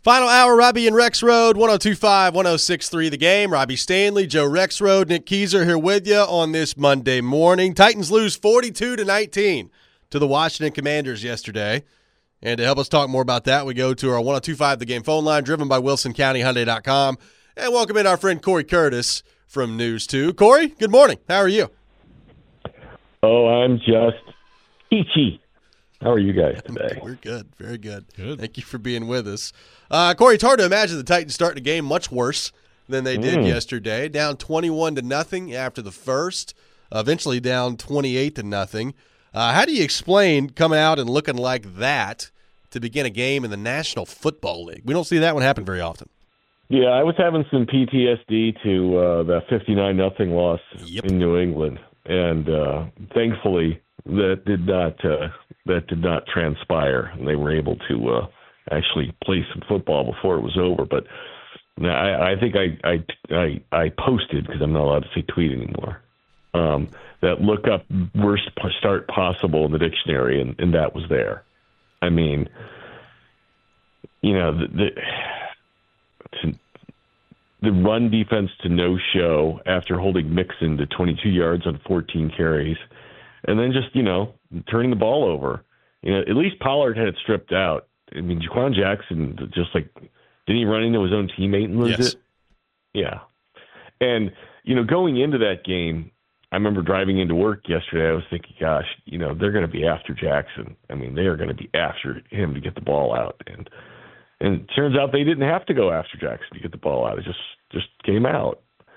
Final hour, Robbie and Rex Road, 102.5, 106.3 The Game. Robbie Stanley, Joe Rexrode, Nick Keyser here with you on this Monday morning. Titans lose 42-19 to the Washington Commanders yesterday. And to help us talk more about that, we go to our 102.5 The Game phone line, driven by WilsonCountyHyundai.com. And welcome in our friend Corey Curtis from News 2. Corey, good morning. How are you? Oh, I'm just peachy. How are you guys today? We're good. Very good. Good. Thank you for being with us. Corey, it's hard to imagine the Titans starting the game much worse than they did yesterday. Down 21-0 after the first, eventually down 28-0. How do you explain coming out and looking like that to begin a game in the National Football League? We don't see that one happen very often. Yeah, I was having some PTSD to that 59-0 loss in New England, and thankfully that did not transpire, and they were able to actually play some football before it was over. But I think I posted, because I'm not allowed to say tweet anymore, that look up worst start possible in the dictionary, and that was there. I mean, you know, the run defense to no show after holding Mixon to 22 yards on 14 carries, and then just, you know, turning the ball over. You know, at least Pollard had it stripped out. I mean, Jaquan Jackson just didn't he run into his own teammate and lose it? Yeah. And, you know, going into that game, I remember driving into work yesterday, I was thinking, gosh, you know, they're going to be after Jackson. I mean, they are going to be after him to get the ball out. And it turns out they didn't have to go after Jackson to get the ball out. It just came out.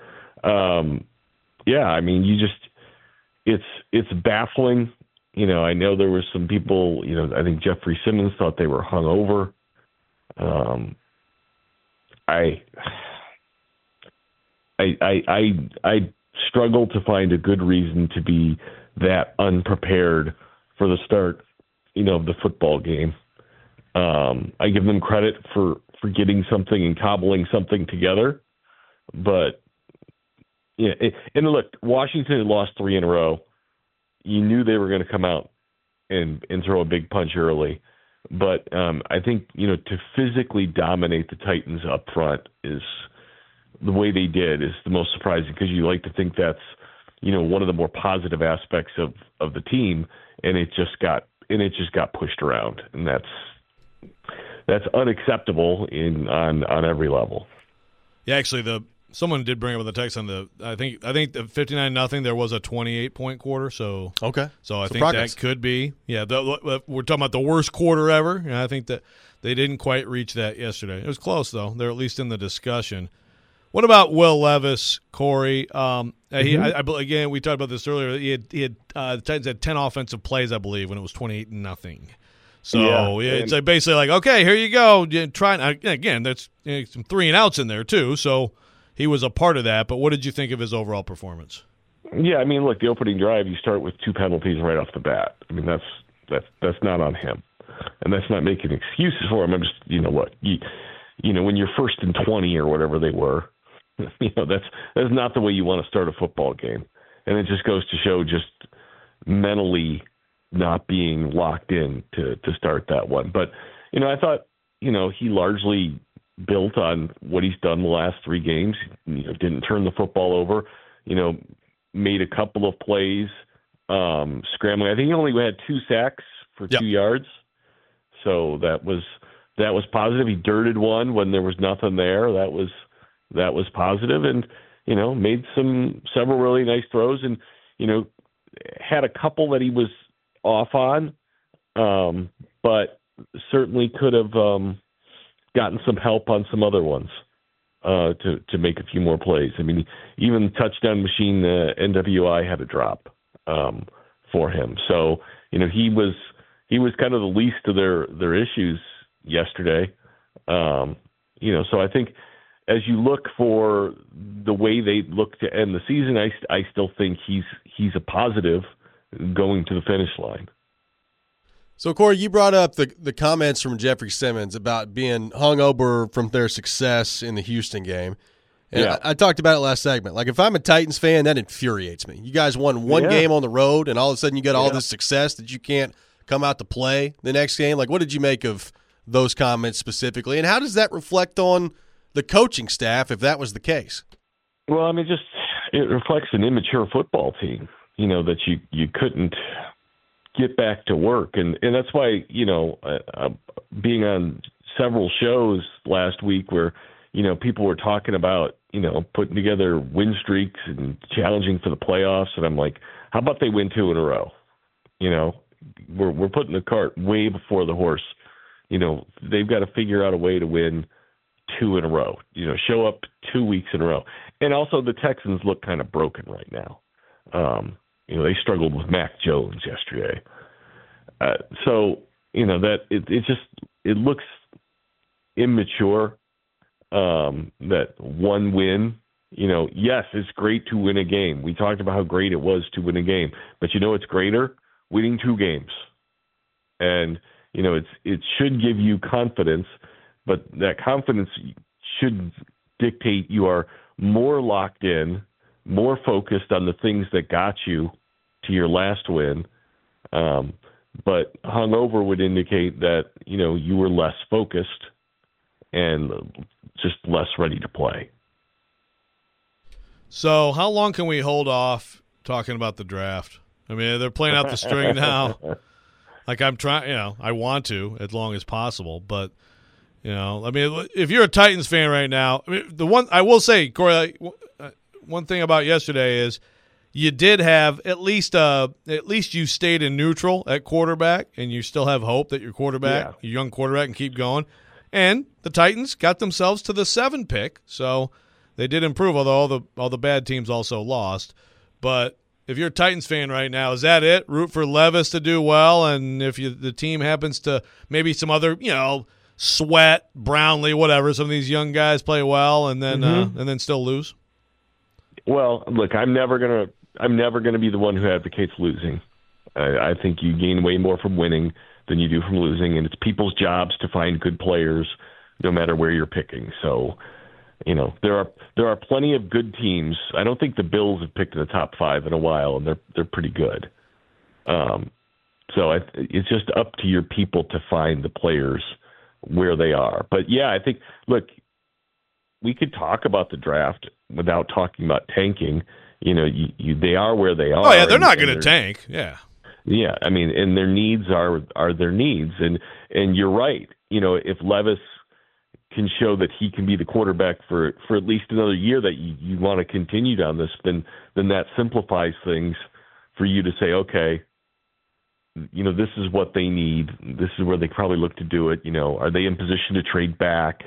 Yeah, I mean, it's baffling. You know, I know there were some people, you know, I think Jeffrey Simmons thought they were hungover. I struggle to find a good reason to be that unprepared for the start, you know, of the football game. I give them credit for getting something and cobbling something together, but yeah. And look, Washington had lost 3 in a row. You knew they were going to come out and throw a big punch early. But I think, you know, to physically dominate the Titans up front is the way they did is the most surprising, because you like to think that's, you know, one of the more positive aspects of the team, and it just got pushed around, and that's unacceptable on every level. Yeah, actually, someone did bring up in the text on I think the 59-0. There was a 28-point quarter, so okay. So I think progress. that could be we're talking about the worst quarter ever. And I think that they didn't quite reach that yesterday. It was close though. They're at least in the discussion. What about Will Levis, Corey? Again, we talked about this earlier. The Titans had 10 offensive plays, I believe, when it was 28-0. So it's basically like, okay, here you go. Again, there's some 3 and outs in there too. So he was a part of that. But what did you think of his overall performance? Yeah, I mean, look, the opening drive, you start with 2 penalties right off the bat. I mean, that's not on him, and that's not making excuses for him. I'm just, you know what, you know, when you're 1st and 20 or whatever they were, you know, that's not the way you want to start a football game, and it just goes to show just mentally not being locked in to start that one. But, you know, I thought, you know, he largely built on what he's done the last 3 games. You know, didn't turn the football over, you know, made a couple of plays, scrambling. I think he only had 2 sacks for 2 yards. So that was positive. He dirted one when there was nothing there. That was positive, and, you know, made several really nice throws, and, you know, had a couple that he was off on, but certainly could have gotten some help on some other ones to make a few more plays. I mean, even touchdown machine NWI had a drop for him. So, you know, he was kind of the least of their issues yesterday. You know, so I think as you look for the way they look to end the season, I still think he's a positive going to the finish line. So, Corey, you brought up the comments from Jeffrey Simmons about being hungover from their success in the Houston game. And I talked about it last segment. Like, if I'm a Titans fan, that infuriates me. You guys won one game on the road, and all of a sudden you get all this success that you can't come out to play the next game. Like, what did you make of those comments specifically, and how does that reflect on the coaching staff if that was the case? Well, I mean, it reflects an immature football team, that you couldn't get back to work. And that's why, being on several shows last week where, people were talking about, putting together win streaks and challenging for the playoffs. And I'm like, how about they win 2 in a row? We're putting the cart way before the horse. They've got to figure out a way to win 2 in a row, show up 2 weeks in a row. And also the Texans look kind of broken right now. They struggled with Mac Jones yesterday. So, that it looks immature, that one win, yes, it's great to win a game. We talked about how great it was to win a game, but it's greater winning 2 games. And, it should give you confidence, but that confidence should dictate you are more locked in, more focused on the things that got you to your last win. But hungover would indicate that, you were less focused and just less ready to play. So how long can we hold off talking about the draft? I mean, they're playing out the string now. Like I'm trying, I want to as long as possible. But, I mean, if you're a Titans fan right now, I mean, the one I will say, Corey, one thing about yesterday is you did have at least you stayed in neutral at quarterback, and you still have hope that your quarterback, your young quarterback, can keep going. And the Titans got themselves to the 7 pick, so they did improve. Although all the bad teams also lost. But if you're a Titans fan right now, is that it? Root for Levis to do well, and if the team happens to maybe some other, Sweat, Brownlee, whatever, some of these young guys play well, and then still lose. Well, look, I'm never gonna be the one who advocates losing. I think you gain way more from winning than you do from losing, and it's people's jobs to find good players, no matter where you're picking. So, there are plenty of good teams. I don't think the Bills have picked in the top 5 in a while, and they're pretty good. So it's just up to your people to find the players where they are. But yeah, I think, look, we could talk about the draft without talking about tanking. They are where they are. Oh yeah, they're not going to tank. Yeah. Yeah, I mean, and their needs are their needs, and you're right. If Levis can show that he can be the quarterback for at least another year, that you want to continue down this, then that simplifies things for you to say, okay, this is what they need. This is where they probably look to do it. Are they in position to trade back?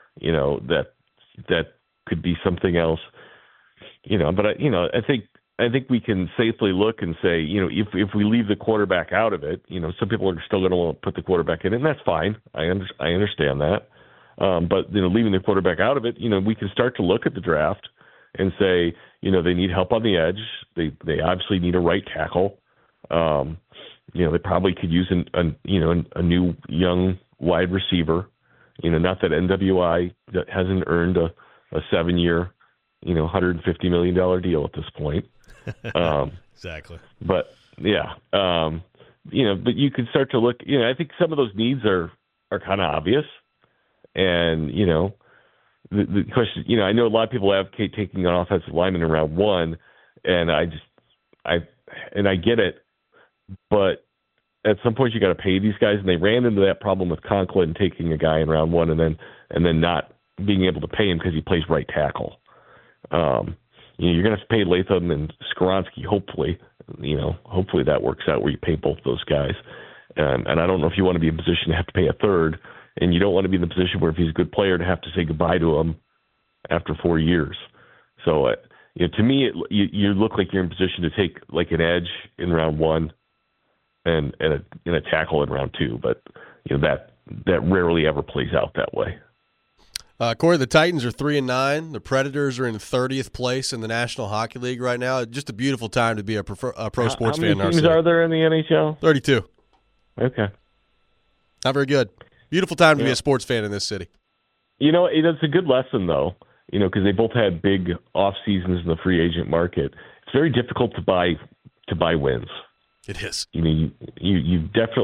That could be something else. But I think we can safely look and say, if we leave the quarterback out of it, some people are still going to want to put the quarterback in, and that's fine. I understand that. But leaving the quarterback out of it, we can start to look at the draft and say, they need help on the edge. They obviously need a right tackle. They probably could use a new young wide receiver. Not that NWI hasn't earned a 7-year, $150 million deal at this point. Exactly. But yeah, but you can start to look. I think some of those needs are kind of obvious, and the question. I know a lot of people advocate taking an offensive lineman in round 1, and I get it, but at some point you got to pay these guys, and they ran into that problem with Conklin taking a guy in round 1 and then not being able to pay him because he plays right tackle. You're going to have to pay Latham and Skoronski, hopefully. Hopefully that works out where you pay both those guys. And I don't know if you want to be in a position to have to pay a third, and you don't want to be in the position where if he's a good player to have to say goodbye to him after 4 years. So, to me, you look like you're in position to take like an edge in round 1 and a tackle in round 2, but that rarely ever plays out that way. Corey, the Titans are 3-9. The Predators are in 30th place in the National Hockey League right now. Just a beautiful time to be a pro sports fan. How many teams are there in the NHL? 32. Okay. Not very good. Beautiful time to be a sports fan in this city. It's a good lesson, though, because they both had big off seasons in the free agent market. It's very difficult to buy wins. It is. You definitely,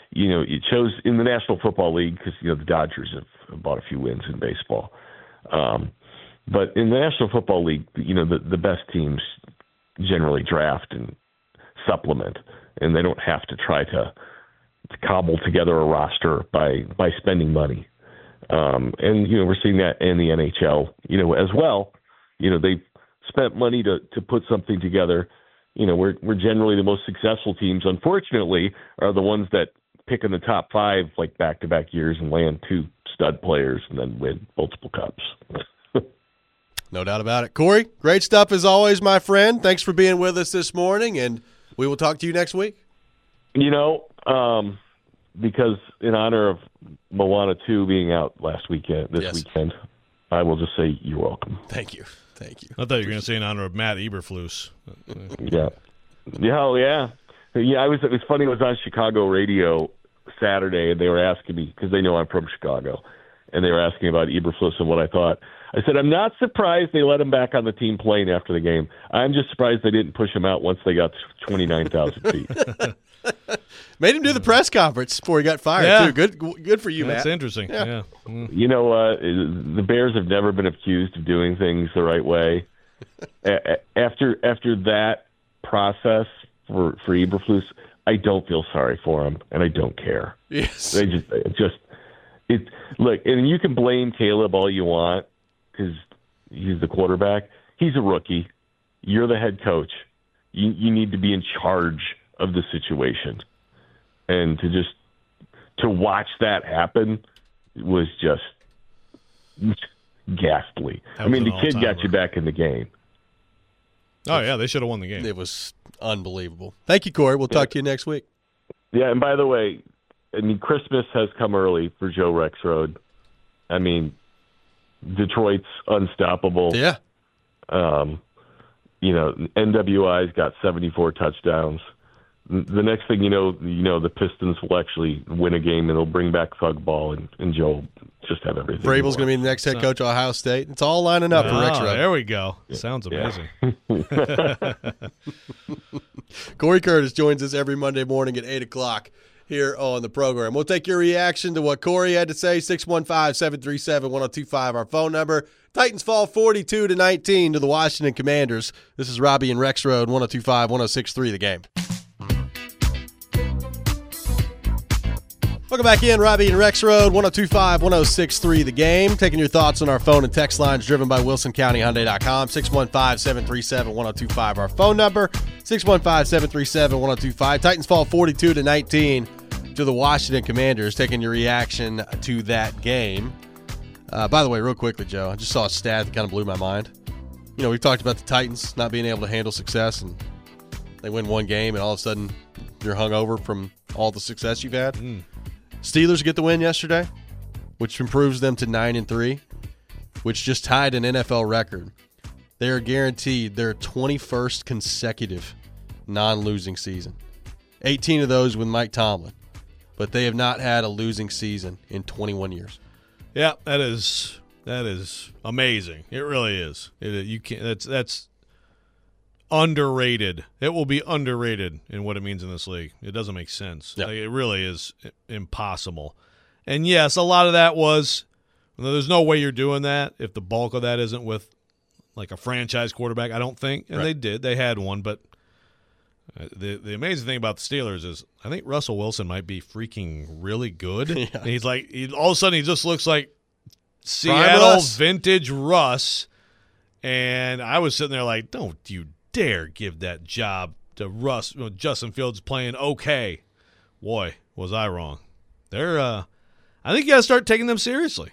it shows in the National Football League because, the Dodgers have bought a few wins in baseball. But in the National Football League, the best teams generally draft and supplement, and they don't have to try to cobble together a roster by spending money. And we're seeing that in the NHL, as well. They've spent money to put something together. We're generally the most successful teams, unfortunately, are the ones that pick in the top 5 like back-to-back years and land 2 stud players and then win multiple cups. No doubt about it. Corey, great stuff as always, my friend. Thanks for being with us this morning, and we will talk to you next week. Because in honor of Moana 2 being out this weekend, I will just say you're welcome. Thank you. I thought you were going to say in honor of Matt Eberflus. Yeah. Yeah. It was funny. I was on Chicago radio Saturday, and they were asking me, because they know I'm from Chicago, and they were asking about Eberflus and what I thought. I said, I'm not surprised they let him back on the team plane after the game. I'm just surprised they didn't push him out once they got to 29,000 feet. Made him do the press conference before he got fired, too. Good for you, Matt. That's interesting. Yeah. The Bears have never been accused of doing things the right way. After that process for Eberflus, I don't feel sorry for him, and I don't care. Yes. They look, and you can blame Caleb all you want because he's the quarterback. He's a rookie. You're the head coach. You need to be in charge of the situation. And to watch that happen was just ghastly. The kid got you back in the game. Oh, yeah, they should have won the game. It was unbelievable. Thank you, Corey. We'll talk to you next week. Yeah, and by the way, Christmas has come early for Joe Rexrode. Detroit's unstoppable. Yeah. NWI's got 74 touchdowns. The next thing the Pistons will actually win a game, and they'll bring back Thug Ball, and Joe will just have everything. Vrabel's going to be the next head coach of Ohio State. It's all lining up for Rexrode. There we go. Yeah. Sounds amazing. Yeah. Corey Curtis joins us every Monday morning at 8 o'clock here on the program. We'll take your reaction to what Corey had to say, 615-737-1025, our phone number. Titans fall 42-19 to the Washington Commanders. This is Robbie and Rexrode, 102.5-106.3 The Game. Welcome back in, Robbie and Rexrode, 102.5-106.3 The Game. Taking your thoughts on our phone and text lines driven by WilsonCountyHyundai.com. 615-737-1025, our phone number. 615-737-1025. Titans fall 42-19 to the Washington Commanders. Taking your reaction to that game. By the way, real quickly, Joe, I just saw a stat that kind of blew my mind. We've talked about the Titans not being able to handle success, and they win one game, and all of a sudden you're hungover from all the success you've had. Steelers get the win yesterday, which improves them to 9-3, which just tied an NFL record. They are guaranteed their 21st consecutive non-losing season. 18 of those with Mike Tomlin, but they have not had a losing season in 21 years. Yeah, that is amazing. It really is. That's underrated. It will be underrated in what it means in this league. It doesn't make sense. Yep. It really is impossible. And yes, a lot of that was, there's no way you're doing that if the bulk of that isn't with like a franchise quarterback, I don't think. And right. They had one, but the amazing thing about the Steelers is I think Russell Wilson might be freaking really good. Yeah. He's like, all of a sudden he just looks like Seattle vintage Russ. And I was sitting there like, don't you dare give that job to Russ. Justin Fields playing okay. Boy, was I wrong. I think you got to start taking them seriously.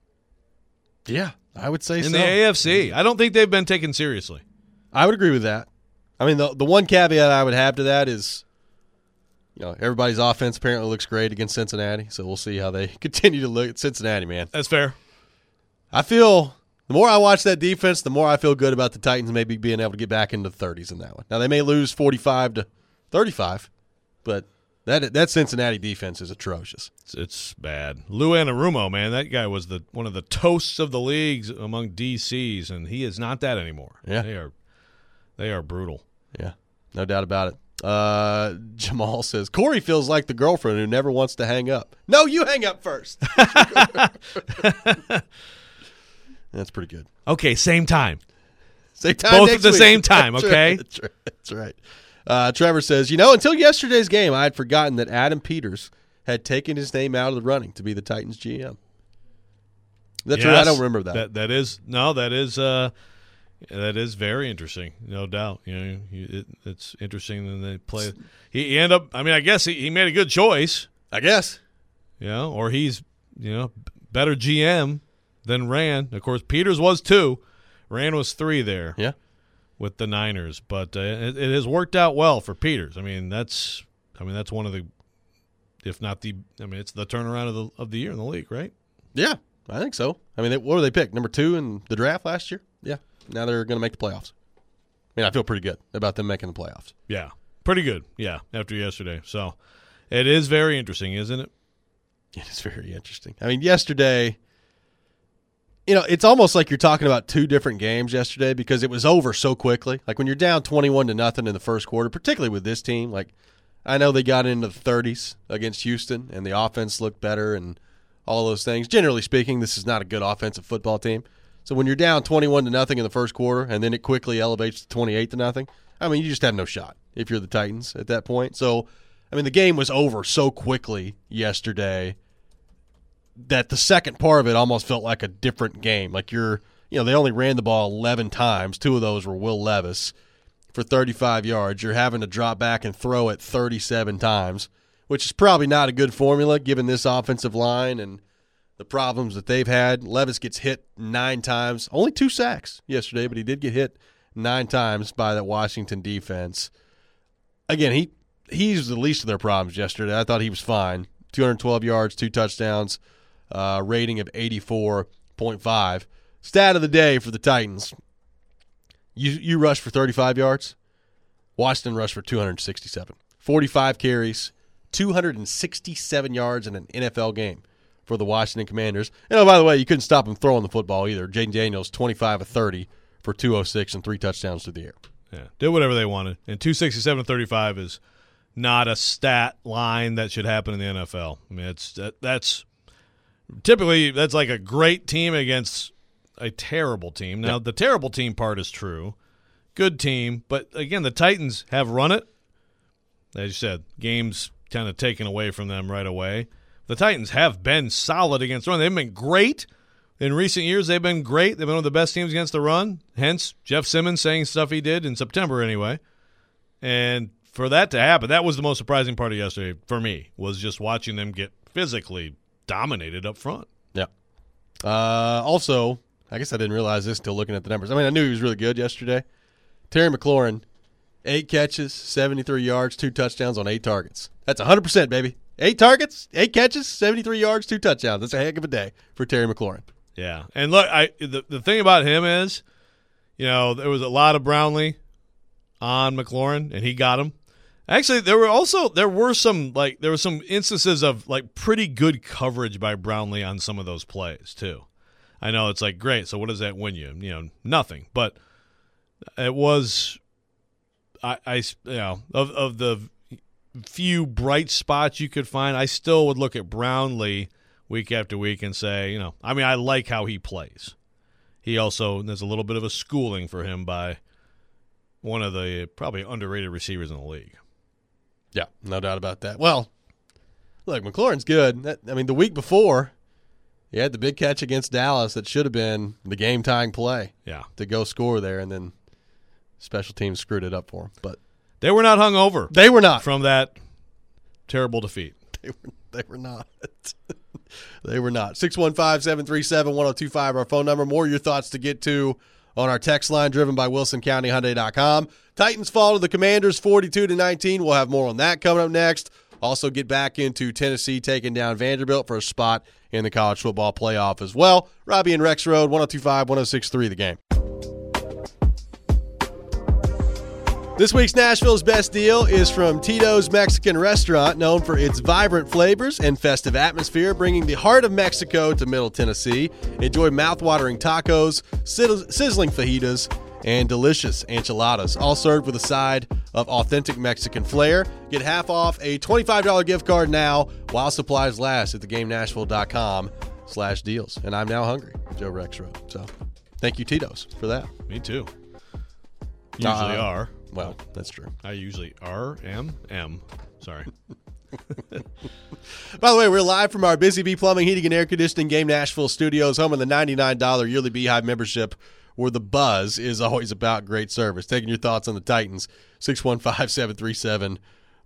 Yeah, I would say in so. the AFC, I don't think they've been taken seriously. I would agree with that. The one caveat I would have to that is, everybody's offense apparently looks great against Cincinnati, so we'll see how they continue to look at Cincinnati, man. That's fair. I feel the more I watch that defense, the more I feel good about the Titans maybe being able to get back into the 30s in that one. Now, they may lose 45-35, but that Cincinnati defense is atrocious. It's bad. Lou Anarumo, man, that guy was one of the toasts of the leagues among DCs, and he is not that anymore. Yeah. They are brutal. Yeah, no doubt about it. Jamal says, Corey feels like the girlfriend who never wants to hang up. No, you hang up first. That's pretty good. Okay, same time. Same time Both next at the week. same time, That's okay? Right. That's right. Trevor says, until yesterday's game, I had forgotten that Adam Peters had taken his name out of the running to be the Titans GM. That's Yes, right. I don't remember that. That is very interesting, no doubt. It's interesting that they play. He ended up. I mean, I guess he made a good choice. I guess. Or he's better GM than Rand. Of course, Peters was 2. Rand was 3 there. Yeah. With the Niners, but it has worked out well for Peters. I mean, that's one of the, if not the, it's the turnaround of the year in the league, right? Yeah, I think so. I mean, what were they picked? Number 2 in the draft last year? Yeah. Now they're going to make the playoffs. I mean, I feel pretty good about them making the playoffs. Yeah, pretty good. Yeah, after yesterday. So it is very interesting, isn't it? It is very interesting. I mean, yesterday, it's almost like you're talking about 2 different games yesterday because it was over so quickly. Like when you're down 21-0 in the first quarter, particularly with this team, like I know they got into the 30s against Houston and the offense looked better and all those things. Generally speaking, this is not a good offensive football team. So when you're down 21-0 in the first quarter and then it quickly elevates to 28-0, I mean, you just have no shot if you're the Titans at that point. So, I mean, the game was over so quickly yesterday that the second part of it almost felt like a different game. Like they only ran the ball 11 times. 2 of those were Will Levis for 35 yards. You're having to drop back and throw it 37 times, which is probably not a good formula given this offensive line and the problems that they've had. Levis gets hit 9 times. Only 2 sacks yesterday, but he did get hit 9 times by that Washington defense. Again, he's the least of their problems yesterday. I thought he was fine. 212 yards, 2 touchdowns, rating of 84.5. Stat of the day for the Titans. You rushed for 35 yards. Washington rushed for 267. 45 carries, 267 yards in an NFL game for the Washington Commanders. And, by the way, you couldn't stop him throwing the football either. Jaden Daniels, 25 of 30 for 206 and 3 touchdowns through the air. Yeah, did whatever they wanted. And 267-35 is not a stat line that should happen in the NFL. I mean, that's typically that's like a great team against a terrible team. Now, the terrible team part is true. Good team. But, again, the Titans have run it. As you said, games kind of taken away from them right away. The Titans have been solid against the run. They've been great. In recent years, they've been great. They've been one of the best teams against the run. Hence, Jeff Simmons saying stuff he did in September anyway. And for that to happen, that was the most surprising part of yesterday for me, was just watching them get physically dominated up front. Yeah. Also, I guess I didn't realize this until looking at the numbers. I mean, I knew he was really good yesterday. Terry McLaurin, 8 catches, 73 yards, 2 touchdowns on 8 targets. That's 100%, baby. 8 targets, 8 catches, 73 yards, 2 touchdowns. That's a heck of a day for Terry McLaurin. Yeah. And look, the thing about him is, there was a lot of Brownlee on McLaurin, and he got him. Actually, there were some instances of like pretty good coverage by Brownlee on some of those plays too. I know it's like great. So what does that win you? Nothing. But it was, of the few bright spots you could find, I still would look at Brownlee week after week and say, I like how he plays. He also, there's a little bit of a schooling for him by one of the probably underrated receivers in the league. Yeah, no doubt about that. Well, look, McLaurin's good. The week before, he had the big catch against Dallas that should have been the game-tying play. Yeah. To go score there, and then special teams screwed it up for him. But they were not hung over. They were not. From that terrible defeat. They were not. They were not. 615-737-1025, our phone number. More of your thoughts to get to on our text line driven by WilsonCountyHyundai.com. Titans fall to the Commanders 42-19. We'll have more on that coming up next. Also get back into Tennessee taking down Vanderbilt for a spot in the college football playoff as well. Robbie and Rex Road, 102.5, 106.3 The Game. This week's Nashville's Best Deal is from Tito's Mexican Restaurant, known for its vibrant flavors and festive atmosphere, bringing the heart of Mexico to Middle Tennessee. Enjoy mouth-watering tacos, sizzling fajitas, and delicious enchiladas, all served with a side of authentic Mexican flair. Get half off a $25 gift card now while supplies last at theGameNashville.com/deals. And I'm now hungry, Joe Rexrode. So thank you, Tito's, for that. Me too. Usually are. Well, that's true. I usually am. Sorry. By the way, we're live from our Busy Bee Plumbing, Heating, and Air Conditioning Game Nashville studios, home of the $99 yearly Beehive membership, where the buzz is always about great service. Taking your thoughts on the Titans, 615-737-1025,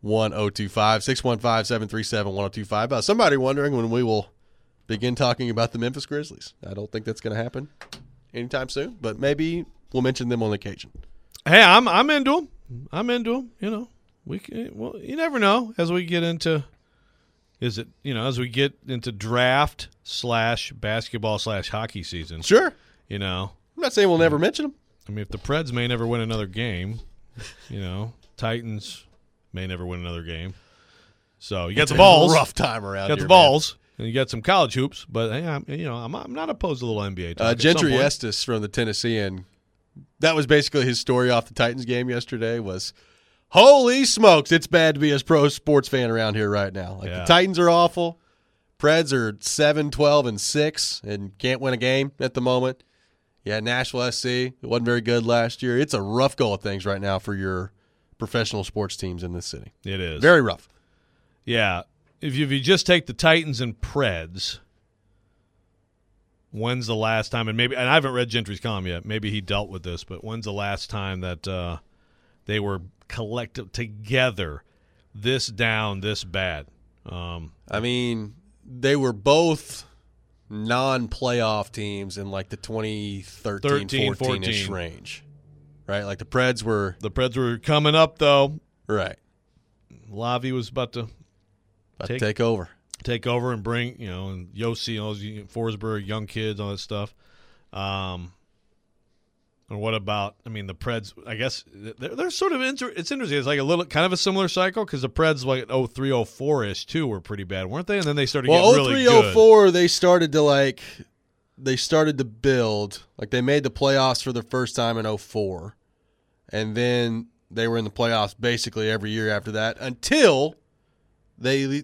615-737-1025. Somebody wondering when we will begin talking about the Memphis Grizzlies. I don't think that's going to happen anytime soon, but maybe we'll mention them on occasion. Hey, I'm into them. You know, you never know as we get into. As we get into draft / basketball / hockey season. Sure. You know, I'm not saying we'll never mention them. I mean, if the Preds may never win another game, Titans may never win another game. So you got the balls. Rough time around here. Got the balls, and you got some college hoops. But hey, I'm not opposed to a little NBA talk. Gentry Estes from the Tennessean. That was basically his story off the Titans game yesterday. Was holy smokes, it's bad to be a pro sports fan around here right now. The Titans are awful. Preds are 7-12-6 and can't win a game at the moment. Yeah, Nashville SC, it wasn't very good last year. It's a rough go of things right now for your professional sports teams in this city. It is. Very rough. Yeah. If you just take the Titans and Preds, when's the last time, and I haven't read Gentry's column yet, maybe he dealt with this, but when's the last time that they were collective together this down, this bad? I mean, they were both non-playoff teams in like the 2013-14-ish range, right? Like the Preds were coming up though, right? Lavi was about to take over and bring and Yossi, all those Forsberg, young kids, all that stuff. And what about, the Preds, I guess, they're sort of, it's interesting. It's like a little, kind of a similar cycle because the Preds, like 03-04-ish, too, were pretty bad, weren't they? And then they started getting really good. 03-04, they started to build. Like, they made the playoffs for the first time in 04. And then they were in the playoffs basically every year after that until they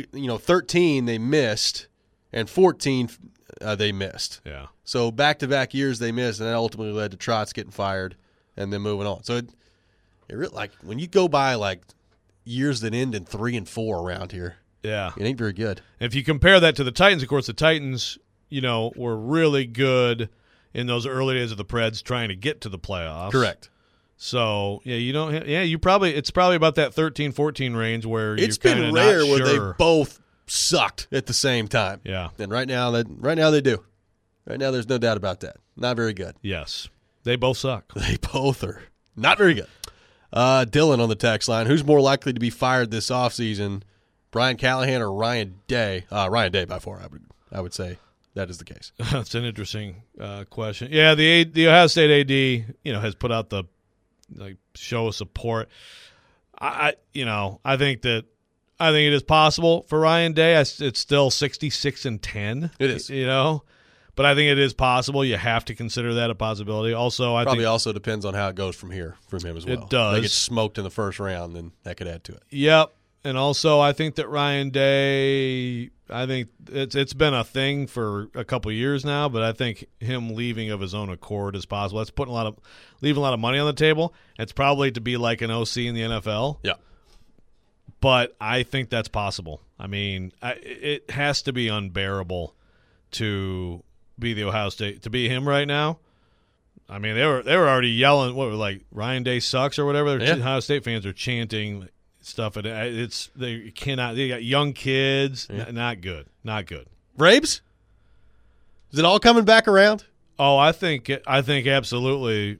13 they missed, and 14 they missed. Yeah. So back-to-back years they missed, and that ultimately led to Trotz getting fired and then moving on. So it really, like, when you go by like years that end in 3 and 4 around here, yeah, it ain't very good. And if you compare that to the Titans, of course, the Titans, were really good in those early days of the Preds trying to get to the playoffs. Correct. So it's probably about that 13-14 range where it's you're been kind of rare not where sure. they both sucked at the same time. Yeah. And right now they do. Right now there's no doubt about that. Not very good. Yes. They both suck. They both are not very good. Dylan on the text line, who's more likely to be fired this offseason, Brian Callahan or Ryan Day? Ryan Day by far, I would say that is the case. That's an interesting question. Yeah, the Ohio State AD, has put out the show of support. I think it is possible for Ryan Day. It's still 66-10. It is. But I think it is possible. You have to consider that a possibility. Also, I think also depends on how it goes from him as well. It does. If they get smoked in the first round, then that could add to it. Yep. And also, I think that Ryan Day, I think it's been a thing for a couple of years now, but I think him leaving of his own accord is possible. That's leaving a lot of money on the table. It's probably to be like an OC in the NFL. Yeah. But I think that's possible. It has to be unbearable to be the Ohio State, to be him right now. They were already yelling, Ryan Day sucks or whatever. Yeah. Ohio State fans are chanting stuff. They got young kids. Yeah. Not good. Braves? Is it all coming back around? Oh, I think absolutely.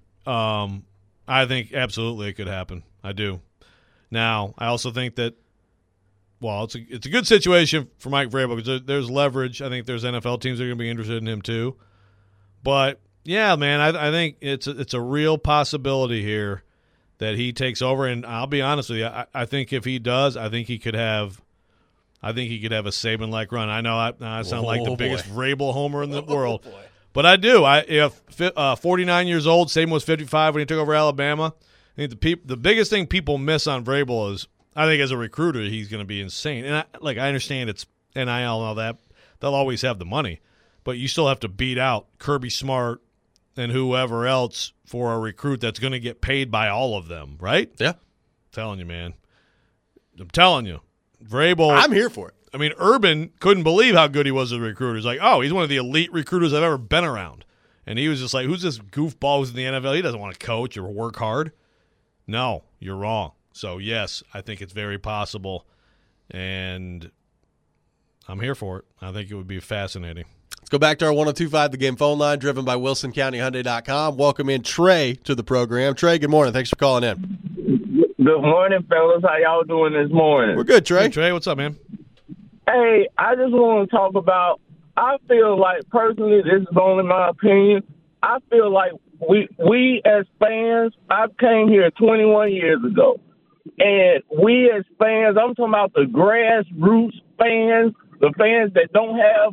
I think absolutely it could happen. I do. Now, I also think that, it's a good situation for Mike Vrabel because there's leverage. I think there's NFL teams that are going to be interested in him too. But yeah, man, I think it's a real possibility here that he takes over. And I'll be honest with you, I think if he does, I think he could have a Saban-like run. I know I sound like the biggest Vrabel homer in the world, but I do. 49 years old, Saban was 55 when he took over Alabama. I think the biggest thing people miss on Vrabel is, I think as a recruiter, he's going to be insane. And I understand it's NIL and all that. They'll always have the money. But you still have to beat out Kirby Smart and whoever else for a recruit that's going to get paid by all of them, right? Yeah. I'm telling you, man. I'm telling you. Vrabel. I'm here for it. I mean, Urban couldn't believe how good he was as a recruiter. He's like, oh, he's one of the elite recruiters I've ever been around. And he was just like, who's this goofball who's in the NFL? He doesn't want to coach or work hard. No, you're wrong. So, yes, I think it's very possible. And I'm here for it. I think it would be fascinating. Let's go back to our 102.5 The Game phone line, driven by WilsonCountyHyundai.com. Welcome in Trey to the program. Trey, good morning. Thanks for calling in. Good morning, fellas. How y'all doing this morning? We're good, Trey. Hey, Trey, what's up, man? Hey, I just want to talk about, I feel like, personally, this is only my opinion, I feel like we as fans, I came here 21 years ago, and we as fans, I'm talking about the grassroots fans, the fans that don't have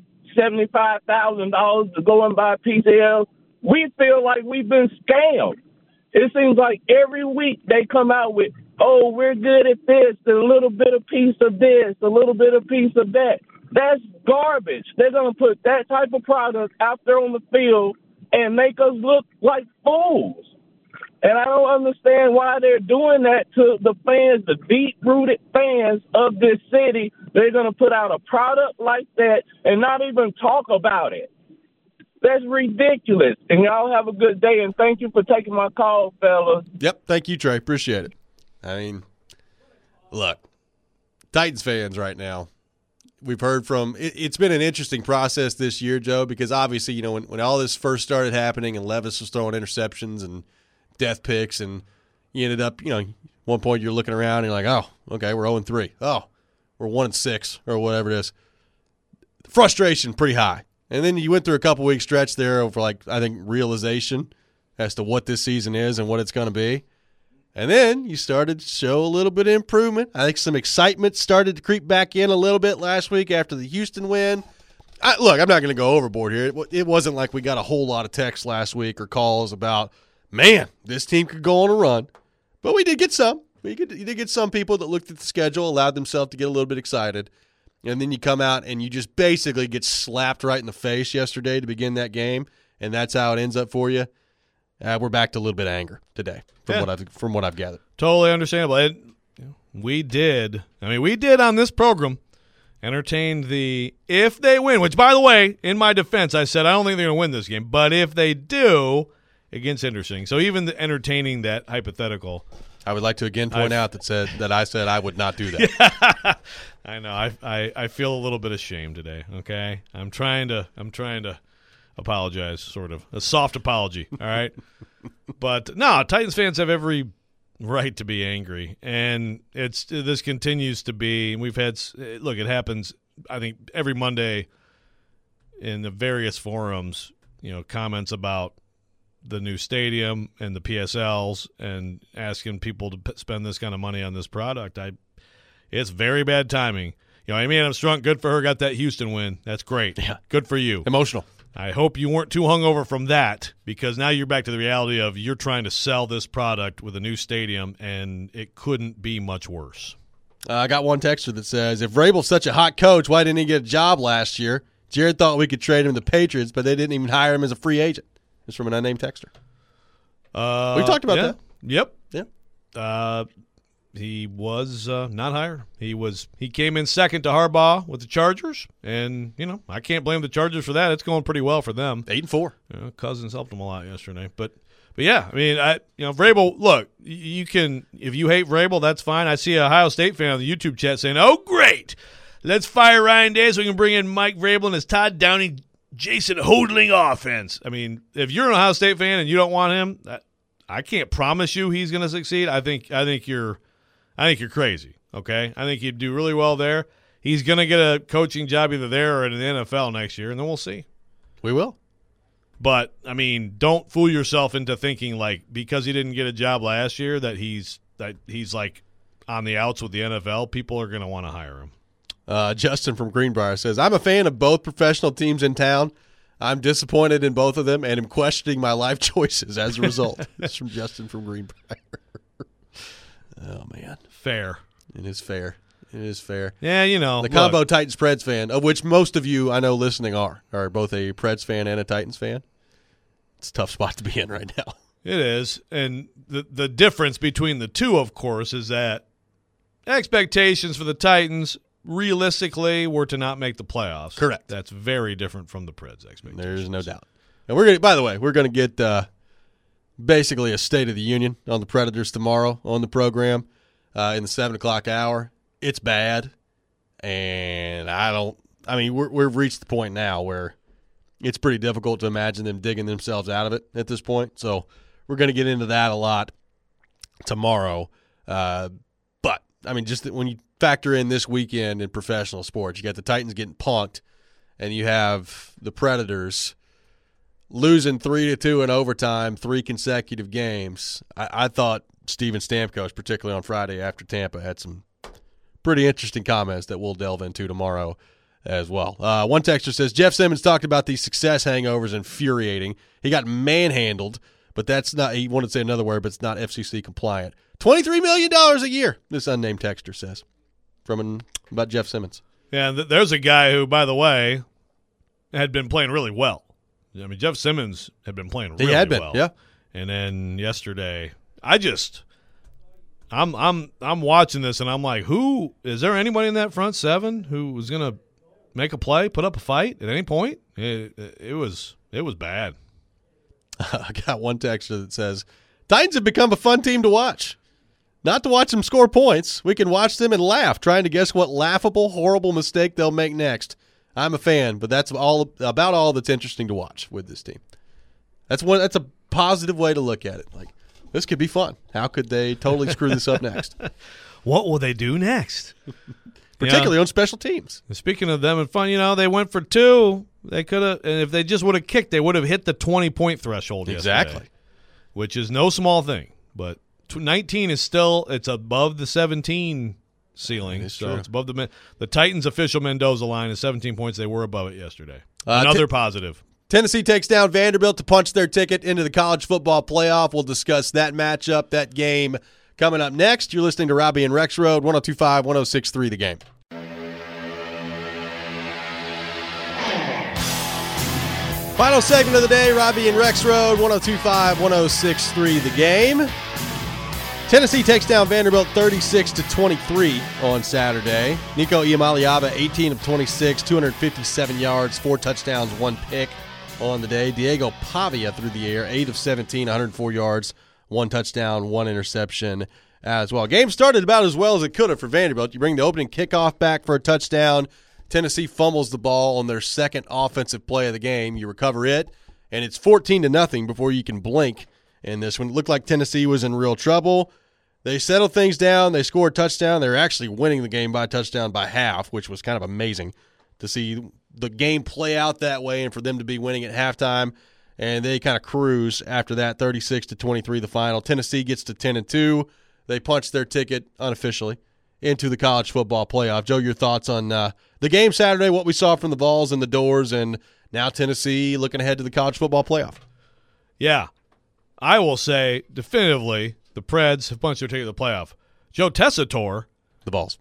$75,000 to go and buy PCLs, we feel like we've been scammed. It seems like every week they come out with, oh, we're good at this, a little bit of piece of this, a little bit of piece of that. That's garbage. They're going to put that type of product out there on the field and make us look like fools. And I don't understand why they're doing that to the fans, the deep-rooted fans of this city. They're going to put out a product like that and not even talk about it. That's ridiculous. And y'all have a good day, and thank you for taking my call, fellas. Yep, thank you, Trey. Appreciate it. I mean, look, Titans fans right now, we've heard from it's been an interesting process this year, Joe, because obviously, you know, when all this first started happening and Levis was throwing interceptions and death picks, and you ended up, you know, one point you're looking around and you're like, oh, okay, we're 0-3. Oh, we're 1-6 or whatever it is. Frustration pretty high. And then you went through a couple week stretch there of, like, I think, realization as to what this season is and what it's going to be. And then you started to show a little bit of improvement. I think some excitement started to creep back in a little bit last week after the Houston win. Look, I'm not going to go overboard here. It wasn't like we got a whole lot of texts last week or calls about, man, this team could go on a run. But we did get some. You did get some people that looked at the schedule, allowed themselves to get a little bit excited. And then you come out and you just basically get slapped right in the face yesterday to begin that game, and that's how it ends up for you. We're back to a little bit of anger today from what I've gathered. Totally understandable. We did on this program entertain the if they win, which, by the way, in my defense, I said I don't think they're going to win this game, but if they do, against interesting. So even entertaining that hypothetical. I would like to again point out that I said I would not do that. I know. I feel a little bit ashamed today. Okay, I'm trying to apologize, sort of a soft apology. All right, but no, Titans fans have every right to be angry, and this continues to be. We've had look. It happens. I think every Monday in the various forums. You know, comments about the new stadium and the PSLs and asking people to spend this kind of money on this product. It's very bad timing. You know, Amy Adams Strunk, good for her, got that Houston win. That's great. Yeah. Good for you. Emotional. I hope you weren't too hungover from that, because now you're back to the reality of you're trying to sell this product with a new stadium, and it couldn't be much worse. I got one texter that says, if Vrabel's such a hot coach, why didn't he get a job last year? Jared thought we could trade him to the Patriots, but they didn't even hire him as a free agent. It's from an unnamed texter. We talked about that. Yep. Yeah. He was not hired. He came in second to Harbaugh with the Chargers, and you know I can't blame the Chargers for that. It's going pretty well for them. 8-4. Cousins helped them a lot yesterday, but yeah, I mean, Vrabel. Look, you can if you hate Vrabel, that's fine. I see a Ohio State fan on the YouTube chat saying, "Oh, great, let's fire Ryan Day so we can bring in Mike Vrabel and his Todd Downing, Jason Hodling offense." I mean, if you're an Ohio State fan and you don't want him, I can't promise you he's going to succeed. I think you're crazy. Okay, I think he'd do really well there. He's going to get a coaching job either there or in the NFL next year, and then we'll see. We will. But I mean, don't fool yourself into thinking like because he didn't get a job last year that he's like on the outs with the NFL. People are going to want to hire him. Justin from Greenbrier says, I'm a fan of both professional teams in town. I'm disappointed in both of them and am questioning my life choices as a result. That's from Justin from Greenbrier. Oh, man. Fair. It is fair. It is fair. Yeah, The combo Titans-Preds fan, of which most of you I know listening are both a Preds fan and a Titans fan. It's a tough spot to be in right now. It is. And the difference between the two, of course, is that expectations for the Titans realistically were to not make the playoffs. Correct. That's very different from the Preds' expectations. There's no doubt. And we're going to, by the way, we're going to get basically a State of the Union on the Predators tomorrow on the program in the 7 o'clock hour. It's bad. And we've reached the point now where it's pretty difficult to imagine them digging themselves out of it at this point. So we're going to get into that a lot tomorrow. But, just when you factor in this weekend in professional sports, you got the Titans getting punked, and you have the Predators losing 3-2 in overtime, 3 consecutive games. I thought Steven Stamkos, particularly on Friday after Tampa, had some pretty interesting comments that we'll delve into tomorrow as well. One texter says, Jeff Simmons talked about these success hangovers infuriating. He got manhandled, but that's not – he wanted to say another word, but it's not FCC compliant. $23 million a year, this unnamed texter says, about Jeff Simmons. Yeah, there's a guy who, by the way, had been playing really well. Jeff Simmons had been playing really well. He had been, yeah. And then yesterday, I'm watching this, and I'm like, is there anybody in that front seven who was going to make a play, put up a fight at any point? It was bad. I got one texter that says, Titans have become a fun team to watch. Not to watch them score points. We can watch them and laugh, trying to guess what laughable, horrible mistake they'll make next. I'm a fan, but that's about all that's interesting to watch with this team. That's a positive way to look at it. Like, this could be fun. How could they totally screw this up next? What will they do next? Particularly on special teams. Speaking of them and fun, they went for 2. They could have, and if they just would have kicked, they would have hit the 20-point threshold exactly, yesterday, which is no small thing. But 19 is still, it's above the 17 ceiling, so true. It's above the Titans' official Mendoza line is 17 points. They were above it yesterday. Another positive. Tennessee takes down Vanderbilt to punch their ticket into the college football playoff. We'll discuss that matchup, that game, coming up next. You're listening to Robbie and Rex Road, 102.5, 106.3 The Game. Final segment of the day, Robbie and Rex Road, 102.5, 106.3 The Game. Tennessee takes down Vanderbilt 36-23 on Saturday. Nico Iamaleava, 18 of 26, 257 yards, 4 touchdowns, 1 pick on the day. Diego Pavia through the air, 8 of 17, 104 yards, 1 touchdown, 1 interception as well. Game started about as well as it could have for Vanderbilt. You bring the opening kickoff back for a touchdown. Tennessee fumbles the ball on their second offensive play of the game. You recover it, and it's 14-0 before you can blink in this one. It looked like Tennessee was in real trouble. They settled things down. They scored a touchdown. They were actually winning the game by a touchdown by half, which was kind of amazing to see the game play out that way and for them to be winning at halftime. And they kind of cruise after that, 36-23 the final. Tennessee gets to 10-2. They punch their ticket unofficially into the college football playoff. Joe, your thoughts on the game Saturday, what we saw from the Vols and the Doors, and now Tennessee looking ahead to the college football playoff? Yeah, I will say definitively the Preds have punched their ticket to the playoff. Joe Tessitore. The Vols.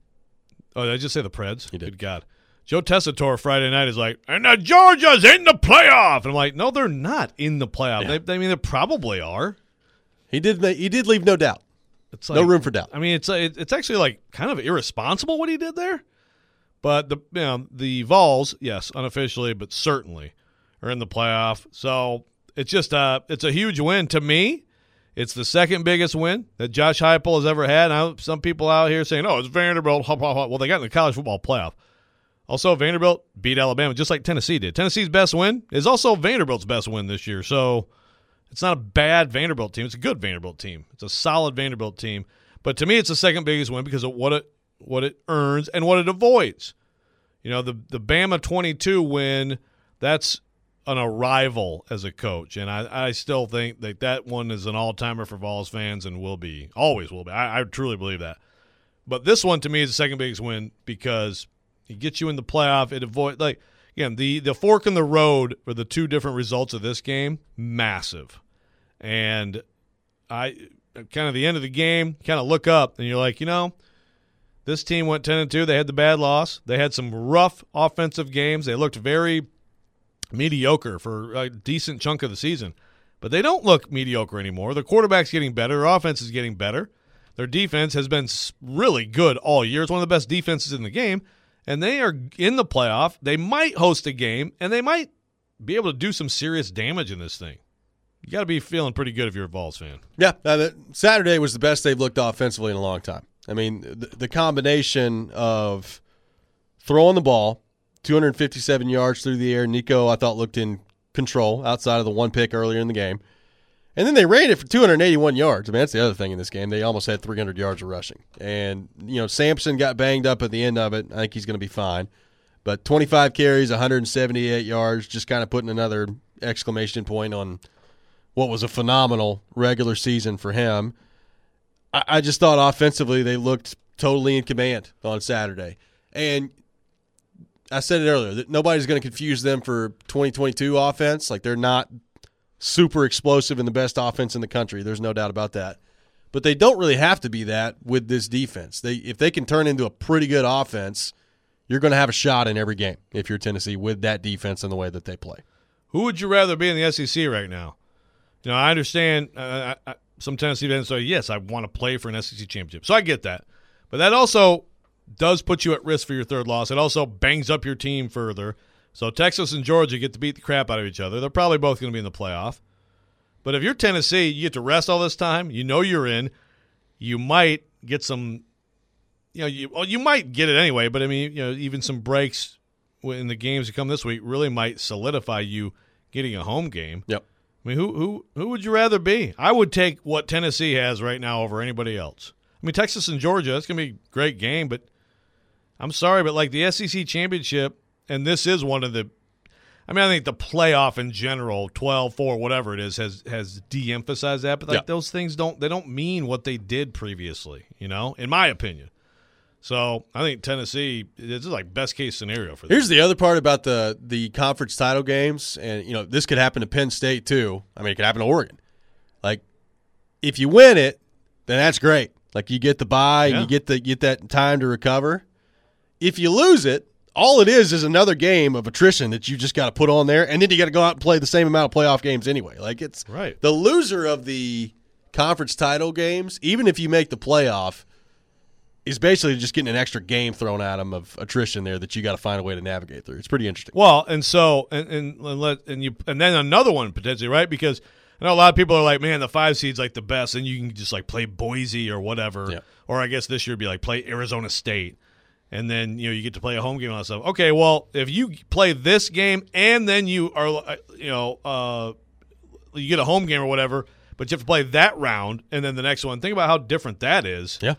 Oh, did I just say the Preds? You did. Good God. Joe Tessitore Friday night is like, and the Georgia's in the playoff. And I'm like, no, they're not in the playoff. Yeah. They probably are. He did leave no doubt. It's like, no room for doubt. It's actually like kind of irresponsible what he did there. But the Vols, yes, unofficially, but certainly are in the playoff. So it's just it's a huge win to me. It's the second biggest win that Josh Heupel has ever had. Now, some people out here saying, "Oh, it's Vanderbilt." Well, they got in the college football playoff. Also, Vanderbilt beat Alabama just like Tennessee did. Tennessee's best win is also Vanderbilt's best win this year. So it's not a bad Vanderbilt team. It's a good Vanderbilt team. It's a solid Vanderbilt team. But to me, it's the second biggest win because of what it earns and what it avoids. The Bama 22 win, that's an arrival as a coach. And I still think that one is an all-timer for Vols fans and always will be. I truly believe that. But this one, to me, is the second biggest win because it gets you in the playoff. It avoids, the fork in the road for the two different results of this game, massive. And kind of the end of the game, kind of look up, and you're like, this team went 10-2. They had the bad loss. They had some rough offensive games. They looked very mediocre for a decent chunk of the season. But they don't look mediocre anymore. The quarterback's getting better. Their offense is getting better. Their defense has been really good all year. It's one of the best defenses in the game. And they are in the playoff. They might host a game, and they might be able to do some serious damage in this thing. You got to be feeling pretty good if you're a Vols fan. Yeah, Saturday was the best they've looked offensively in a long time. I mean, the combination of throwing the ball, 257 yards through the air. Nico, I thought, looked in control outside of the one pick earlier in the game. And then they ran it for 281 yards. I mean, that's the other thing in this game. They almost had 300 yards of rushing. And, Sampson got banged up at the end of it. I think he's going to be fine. But 25 carries, 178 yards, just kind of putting another exclamation point on what was a phenomenal regular season for him. I just thought offensively they looked totally in command on Saturday. And I said it earlier, that nobody's going to confuse them for 2022 offense. Like, they're not super explosive and the best offense in the country. There's no doubt about that. But they don't really have to be that with this defense. If they can turn into a pretty good offense, you're going to have a shot in every game if you're Tennessee with that defense and the way that they play. Who would you rather be in the SEC right now? I understand some Tennessee fans say, yes, I want to play for an SEC championship. So I get that. But that also does put you at risk for your third loss. It also bangs up your team further. So Texas and Georgia get to beat the crap out of each other. They're probably both going to be in the playoff. But if you're Tennessee, you get to rest all this time. You're in. You might get some you might get it anyway, but I mean, even some breaks in the games that come this week really might solidify you getting a home game. Yep. I mean, who would you rather be? I would take what Tennessee has right now over anybody else. I mean, Texas and Georgia, that's going to be a great game, but I'm sorry, but like the SEC championship, and this is one of the – I think the playoff in general, 12-4, whatever it is, has de-emphasized that. But those things don't mean what they did previously, in my opinion. So I think Tennessee is like best case scenario for them. Here's the other part about the conference title games, and this could happen to Penn State too. I mean, it could happen to Oregon. Like, if you win it, then that's great. Like, you get the bye, and you get that time to recover. If you lose it, all it is another game of attrition that you just got to put on there, and then you got to go out and play the same amount of playoff games anyway. Like, it's right. The loser of the conference title games, even if you make the playoff, is basically just getting an extra game thrown at them of attrition there that you got to find a way to navigate through. It's pretty interesting. Well, and so and then another one potentially, right? Because I know a lot of people are like, man, the 5 seed's like the best, and you can just like play Boise or whatever, or I guess this year would be like play Arizona State, and then you get to play a home game and all that stuff. Okay, well, if you play this game and then you are you get a home game or whatever, but you have to play that round and then the next one. Think about how different that is. Yeah.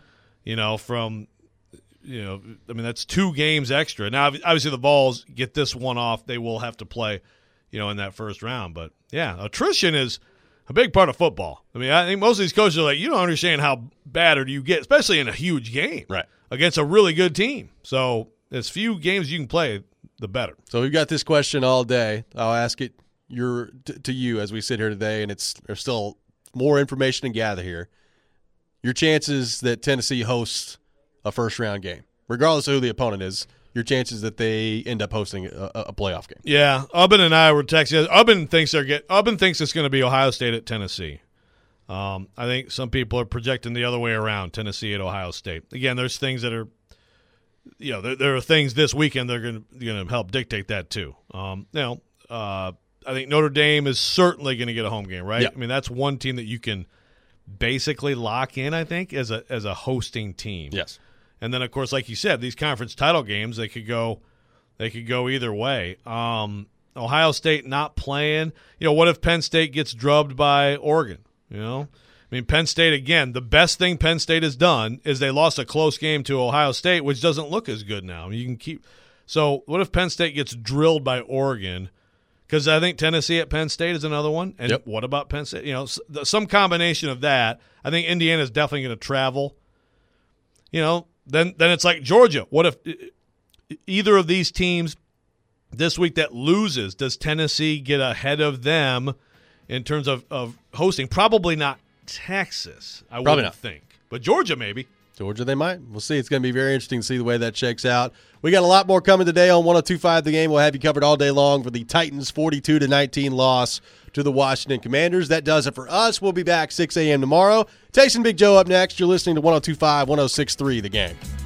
That's 2 games extra. Now, obviously, the Vols get this one off. They will have to play, in that first round. But, yeah, attrition is a big part of football. I mean, I think most of these coaches are like, you don't understand how bad or do you get, especially in a huge game against a really good team. So, as few games you can play, the better. So, we've got this question all day. I'll ask it to you as we sit here today, and there's still more information to gather here. Your chances that Tennessee hosts a first-round game, regardless of who the opponent is, your chances that they end up hosting a playoff game. Yeah, Ubben and I were texting. Ubben thinks it's going to be Ohio State at Tennessee. I think some people are projecting the other way around, Tennessee at Ohio State. Again, there's things that are, there are things this weekend that are going to help dictate that too. I think Notre Dame is certainly going to get a home game, right? Yeah. I mean, that's one team that you can basically lock in, I think, as a hosting team. Yes. And then, of course, like you said, these conference title games, they could go either way. Ohio State not playing. What if Penn State gets drubbed by Oregon? I mean, Penn State, again, the best thing Penn State has done is they lost a close game to Ohio State, which doesn't look as good now. I mean, you can keep. So what if Penn State gets drilled by Oregon? Because I think Tennessee at Penn State is another one. And what about Penn State? Some combination of that. I think Indiana is definitely going to travel. Then it's like Georgia. What if either of these teams this week that loses, does Tennessee get ahead of them in terms of hosting? Probably not Texas, I Probably wouldn't not. think. But Georgia, maybe. Georgia, they might. We'll see. It's going to be very interesting to see the way that shakes out. We got a lot more coming today on 102.5 The Game. We'll have you covered all day long for the Titans' 42-19 loss to the Washington Commanders. That does it for us. We'll be back 6 a.m. tomorrow. Taysom Big Joe up next. You're listening to 102.5, 106.3 The Game.